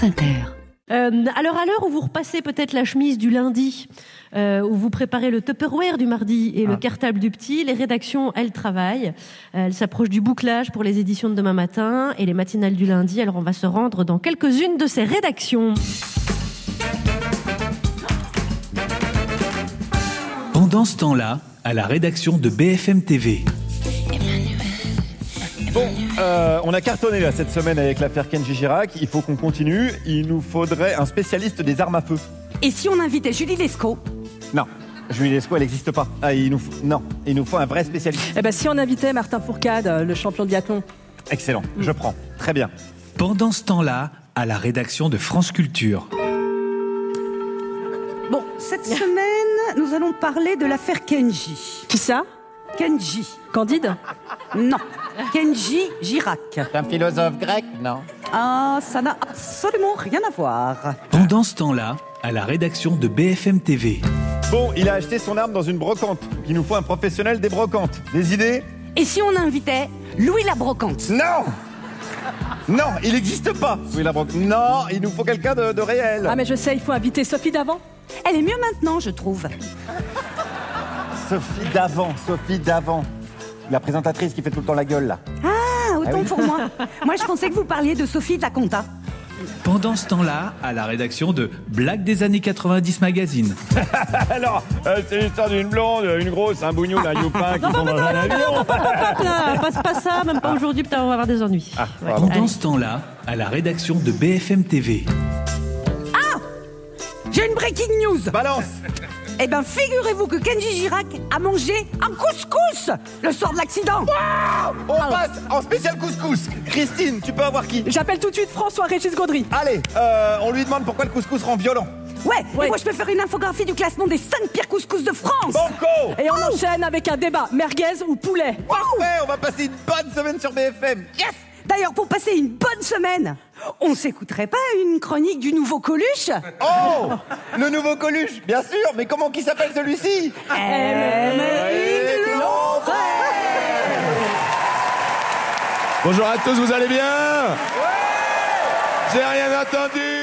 France Inter. Alors à l'heure où vous repassez peut-être la chemise du lundi, où vous préparez le Tupperware du mardi et le cartable du petit, les rédactions, elles travaillent. Elles s'approchent du bouclage pour les éditions de demain matin et les matinales du lundi. Alors on va se rendre dans quelques-unes de ces rédactions. Pendant ce temps-là, à la rédaction de BFM TV. Bon, on a cartonné là cette semaine avec l'affaire Kenji Girac. Il faut qu'on continue. Il nous faudrait un spécialiste des armes à feu. Et si on invitait Julie Lescaut? Non, Julie Lescaut, elle n'existe pas. Il nous faut un vrai spécialiste. Eh ben, si on invitait Martin Fourcade, le champion de biathlon. Excellent, je prends. Très bien. Pendant ce temps-là, à la rédaction de France Culture. Bon, cette semaine, nous allons parler de l'affaire Kenji. Qui ça? Kenji. Candide? Non, Kenji Girac. C'est un philosophe grec, non? Ah, ça n'a absolument rien à voir. Pendant ce temps-là, à la rédaction de BFM TV. Bon, il a acheté son arme dans une brocante. Il nous faut un professionnel des brocantes. Des idées? Et si on invitait Louis la Brocante? Non! Non, il n'existe pas, Louis la brocante. Non, il nous faut quelqu'un de réel. Ah mais je sais, il faut inviter Sophie Davant. Elle est mieux maintenant, je trouve. Sophie Davant. La présentatrice qui fait tout le temps la gueule, là. Ah, autant oui. pour moi. Moi, je pensais que vous parliez de Sophie de la Conta. Pendant ce temps-là, à la rédaction de Blagues des années 90 magazine. Alors, c'est l'histoire d'une blonde, une grosse, un bougnoul, un youpin qui sont dans un avion. Passe pas ça, même pas aujourd'hui, peut-être on va avoir des ennuis. Ouais. Pendant ce temps-là, à la rédaction de BFM TV. J'ai une breaking news. Balance. Eh ben, figurez-vous que Kenji Girac a mangé un couscous le soir de l'accident. On passe en spécial couscous. Christine, tu peux avoir qui? J'appelle tout de suite François-Régis Gaudry. Allez, on lui demande pourquoi le couscous rend violent. Ouais, et moi je peux faire une infographie du classement des 5 pires couscous de France. Banco. Et on enchaîne avec un débat, merguez ou poulet. Parfait, on va passer une bonne semaine sur BFM. Yes. D'ailleurs, pour passer une bonne semaine, on s'écouterait pas une chronique du nouveau Coluche? Oh, le nouveau Coluche, bien sûr, mais comment qui s'appelle celui-ci? Bonjour à tous, vous allez bien? J'ai rien entendu.